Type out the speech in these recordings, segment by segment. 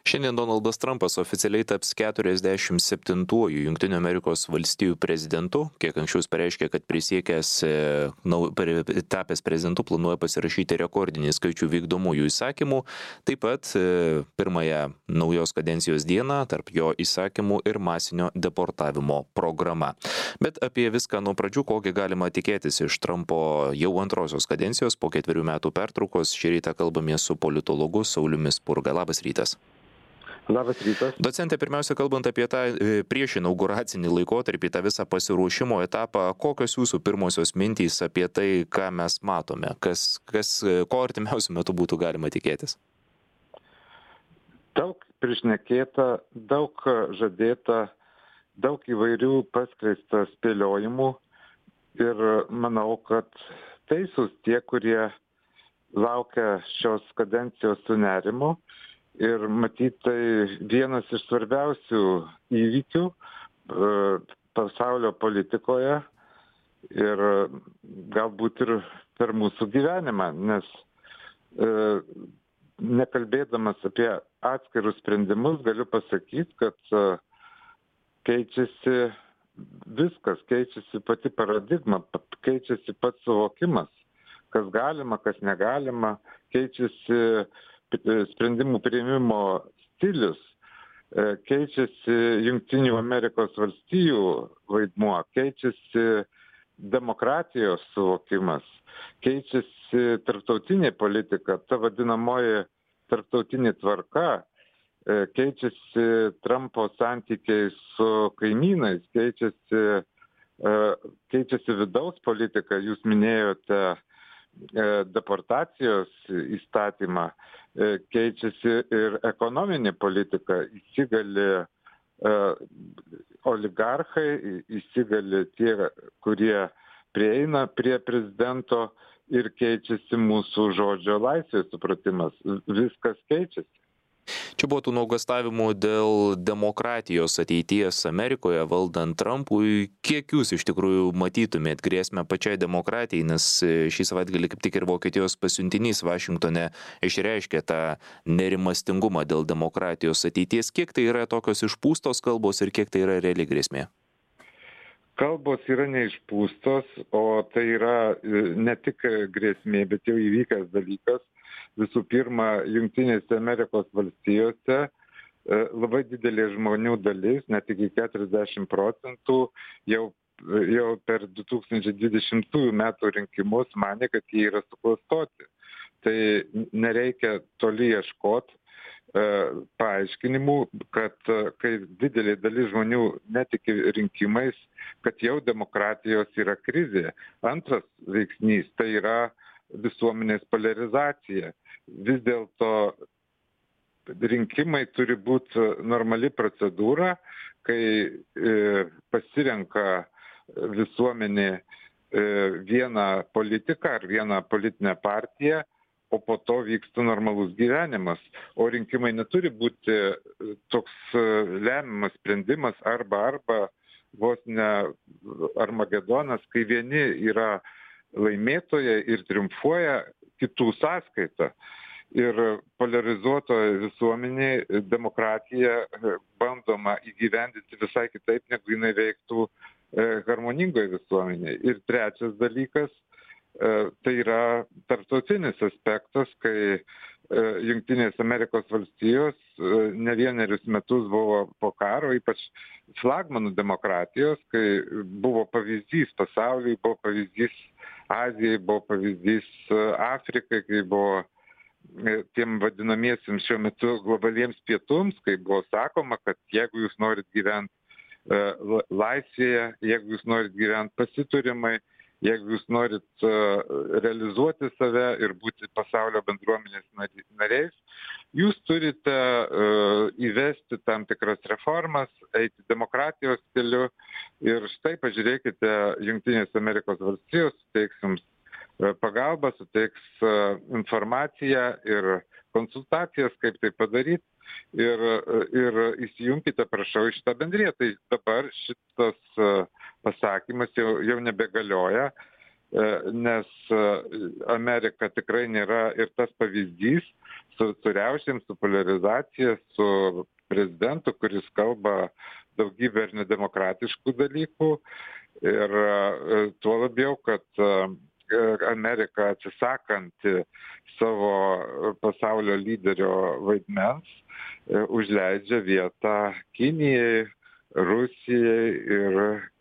Šiandien Donaldas Trumpas oficialiai taps 47-uoju Junktinių Amerikos valstijų prezidentu. Kiek anksčiau jis pareiškė, kad tapęs prezidentu planuoja pasirašyti rekordinį skaičių vykdomųjų įsakymų. Taip pat pirmąją naujos kadencijos dieną tarp jo įsakymų ir masinio deportavimo programa. Bet apie viską nuo pradžių, kokį galima tikėtis iš Trumpo jau antrosios kadencijos po 4 metų pertraukos. Šį rytą kalbamės su politologu Sauliumi Spurga. Labas rytas. Labas rytas. Docente, pirmiausia, kalbant apie tą prieš inauguracinį laikotarpį, tą visą pasiruošimo etapą, kokios jūsų pirmosios mintys apie tai, ką mes matome, ko artimiausiu metu būtų galima tikėtis? Daug prišnekėta, daug žadėta, daug įvairių paskleista spėliojimų ir manau, kad teisūs tie, kurie laukia šios kadencijos su nerimu. Ir matyt, tai vienas iš svarbiausių įvykių pasaulio politikoje ir galbūt ir per mūsų gyvenimą, nes nekalbėdamas apie atskirus sprendimus galiu pasakyti, kad keičiasi viskas, keičiasi pati paradigma, keičiasi pats suvokimas, kas galima, kas negalima, keičiasi sprendimų priėmimo stilius, keičiasi Jungtinių Amerikos valstijų vaidmuo, keičiasi demokratijos suvokimas, keičiasi tarptautinė politika, ta vadinamoji tarptautinė tvarka, keičiasi Trumpo santykiai su kaimynais, keičiasi vidaus politika, jūs minėjote deportacijos įstatymą, keičiasi ir ekonominė politika, įsigali oligarchai, įsigali tie, kurie prieina prie prezidento ir keičiasi mūsų žodžio laisvės supratimas. Viskas keičiasi. Čia buvo tų nuogąstavimų dėl demokratijos ateities Amerikoje valdant Trumpui. Kiek jūs iš tikrųjų matytumėt grėsmę pačiai demokratijai, nes šį savaitgalį kaip tik ir Vokietijos pasiuntinys Vašingtone išreiškė tą nerimastingumą dėl demokratijos ateities. Kiek tai yra tokios išpūstos kalbos ir kiek tai yra reali grėsmė? Kalbos yra neišpūstos, o tai yra ne tik grėsmė, bet jau įvykęs dalykas. Visų pirma, Jungtinėse Amerikos valstijose labai didelė žmonių dalis, net iki 40%, jau per 2020 metų rinkimus manė, kad jie yra suklastoti. Tai nereikia toli ieškoti paaiškinimų, kad kai didelė dalis žmonių netiki rinkimais, kad jau demokratijos yra krizė. Antras veiksnys tai yra visuomenės poliarizacija. Vis dėlto rinkimai turi būti normali procedūra, kai pasirenka visuomenė vieną politiką ar vieną politinę partiją, o po to vyksta normalus gyvenimas. O rinkimai neturi būti toks lemiamas sprendimas arba vos ne Armagedonas, kai vieni yra laimėtojai ir triumfuoja kitų sąskaita. Ir poliarizuotoje visuomenėje demokratija bandoma įgyvendinti visai kitaip, negu jinai veiktų harmoningoje visuomenėje. Ir trečias dalykas, tai yra tarptautinis aspektas, kai Jungtinės Amerikos valstijos ne vienerius metus buvo po karo, ypač flagmanų demokratijos, kai buvo pavyzdys pasauliui, buvo pavyzdys Azijai, buvo pavyzdys Afrikai, kai buvo tiem vadinamiesiems šiuo metu globaliems pietums, kai buvo sakoma, kad jeigu jūs norit gyventi laisvėje, jeigu jūs norit gyventi pasiturimai, jeigu jūs norit realizuoti save ir būti pasaulio bendruomenės nariais, jūs turite įvesti tam tikras reformas, eiti demokratijos keliu. Ir štai pažiūrėkite, Jungtinės Amerikos valstijos suteiks jums pagalbą, suteiks informaciją ir konsultacijas, kaip tai padaryti. Ir įsijunkite, prašau, į šitą bendriją. Tai dabar šitas pasakymas jau nebegalioja, nes Amerika tikrai nėra ir tas pavyzdys, su riaušėm, su poliarizacija, su prezidentu, kuris kalba daugybę ir nedemokratiškų dalykų. Ir tuo labiau, kad Amerika atsisakanti savo pasaulio lyderio vaidmens užleidžia vietą Kinijai, Rusijai ir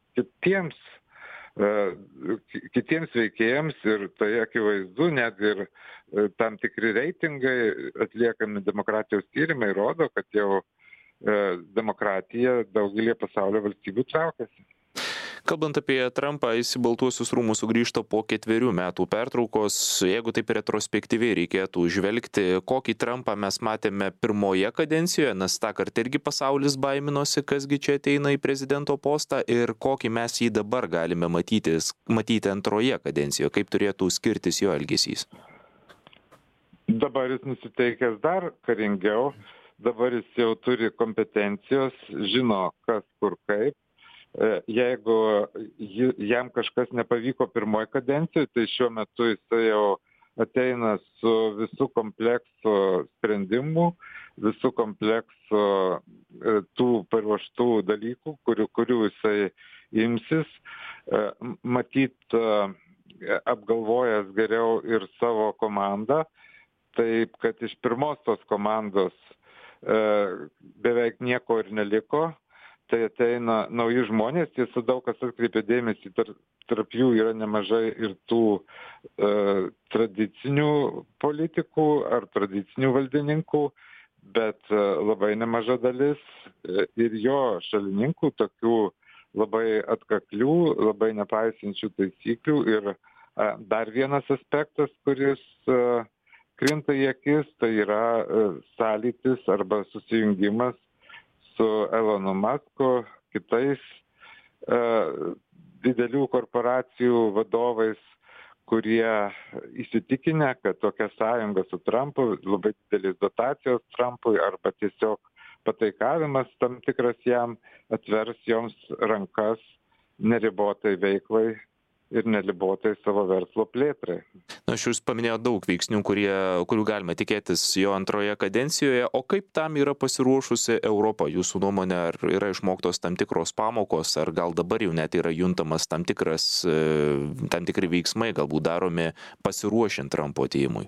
kitiems veikėjams, ir tai akivaizdu, net ir tam tikri reitingai atliekami demokratijos tyrimai rodo, kad jau demokratija daugelį pasaulio valstybių traukiasi. Kalbant apie Trumpą, jis į Baltuosius rūmus sugrįžta po 4 metų pertraukos. Jeigu taip retrospektyviai reikėtų žvelgti, kokį Trumpą mes matėme pirmoje kadencijoje, nes tą kartą irgi pasaulis baiminosi, kasgi čia ateina į prezidento postą, ir kokį mes jį dabar galime matyti antroje kadencijoje, kaip turėtų skirtis jo elgesys. Dabar jis nusiteikęs dar karingiau, dabar jis jau turi kompetencijos, žino kas kur kaip. Jeigu jam kažkas nepavyko pirmoje kadencijoje, tai šiuo metu jis jau ateina su visų kompleksu sprendimų, visų kompleksu tų paruoštų dalykų, kurių jisai imsis. Matyt, apgalvojęs geriau ir savo komandą, taip kad iš pirmos tos komandos beveik nieko ir neliko. Tai ateina nauji žmonės, tiesa, daug kas atkreipia dėmesį, tarp jų yra nemažai ir tų tradicinių politikų ar tradicinių valdininkų, bet labai nemaža dalis ir jo šalininkų, tokių labai atkaklių, labai nepaisančių taisyklių. Ir dar vienas aspektas, kuris krinta į akis, tai yra sąlytis arba susijungimas su Elonu Musku, kitais didelių korporacijų vadovais, kurie įsitikinę, kad tokia sąjunga su Trumpu, labai didelis dotacijos Trumpui arba tiesiog pataikavimas tam tikras jam atvers joms rankas neribotai veiklai ir neribotai savo verslo plėtrai. Aš jūs paminėjau daug veiksnių, kurių galima tikėtis jo antroje kadencijoje. O kaip tam yra pasiruošusi Europa? Jūsų nuomonė, ar yra išmoktos tam tikros pamokos, ar gal dabar jau net yra juntamas tam tikri veiksmai, galbūt daromi pasiruošiant Trumpo atėjimui?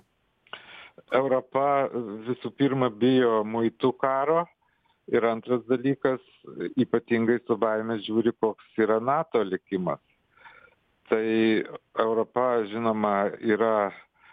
Europa visų pirma bijo muitų karo. Ir antras dalykas, ypatingai su baime žiūri, koks yra NATO likimas. Tai Europa, žinoma, yra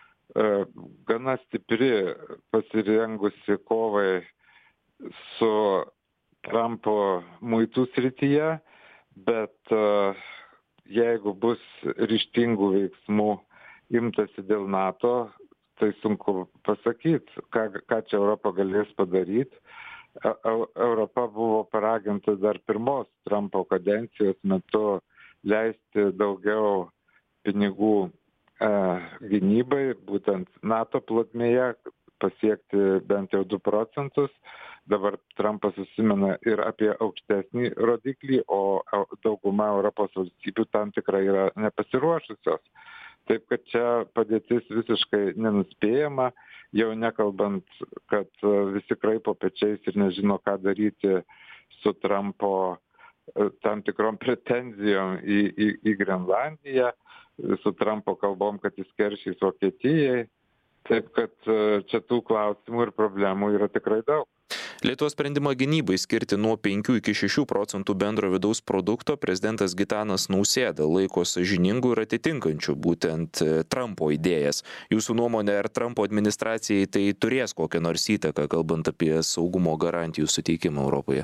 gana stipri, pasirengusi kovai su Trumpo muitų srityje, bet jeigu bus ryžtingų veiksmų imtasi dėl NATO, tai sunku pasakyti, ką čia Europa galės padaryti. Europa buvo paraginta dar pirmos Trumpo kadencijos metu leisti daugiau pinigų gynybai, būtent NATO plotmėje, pasiekti bent jau 2 procentus. Dabar Trumpas užsimena ir apie aukštesnį rodiklį, o dauguma Europos valstybių tam tikrai yra nepasiruošusios. Taip kad čia padėtis visiškai nenuspėjama, jau nekalbant, kad visi kraipo pečiais ir nežino, ką daryti su Trumpo tam tikrom pretenzijom į Grenlandiją, su Trumpo kalbom, kad jis keršys Vokietijai. Taip kad čia tų klausimų ir problemų yra tikrai daug. Lietuvos sprendimą gynybai skirti nuo 5 iki 6 procentų bendro vidaus produkto prezidentas Gitanas Nausėda laiko sąžiningų ir atitinkančių būtent Trumpo idėjas. Jūsų nuomonė, ar Trumpo administracijai tai turės kokią nors įtaką, kalbant apie saugumo garantijų suteikimą Europoje?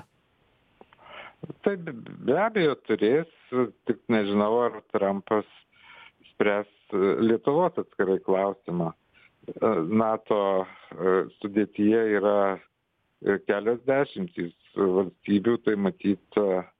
Tai be abejo turės, tik nežinau, ar Trumpas spręs Lietuvos atskirai klausimą. NATO sudėtyje yra kelios dešimtys valstybių, tai matyt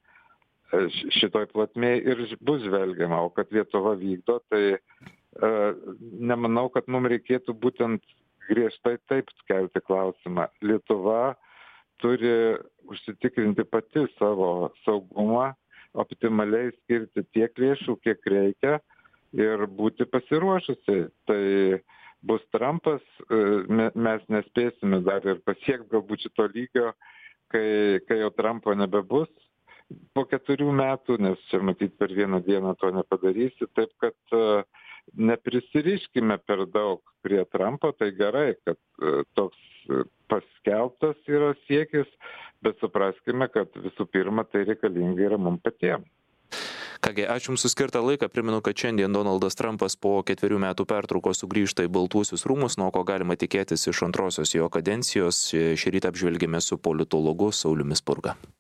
šitoj plotmėje ir bus žvelgiama, o kad Lietuva vykdo, tai nemanau, kad mums reikėtų būtent griežtai taip kelti klausimą. Lietuva turi užsitikrinti pati savo saugumą, optimaliai skirti tiek lėšų, kiek reikia ir būti pasiruošusi. Tai bus Trumpas, mes nespėsime dar ir pasiekti galbūt šito lygio, kai jau Trumpo nebebus po 4 metų, nes čia matyt per vieną dieną to nepadarysi, taip kad neprisiriškime per daug prie Trumpo, tai gerai, kad toks paskelbtas yra siekis, bet supraskime, kad visų pirma tai reikalinga yra mums patiems. Kągi, ačiū Jums už skirtą laiką. Primenu, kad šiandien Donaldas Trumpas po 4 metų pertraukos sugrįžta į Baltuosius rūmus, nuo ko galima tikėtis iš antrosios jo kadencijos. Šį rytą apžvelgėme su politologu Sauliumi Spurga.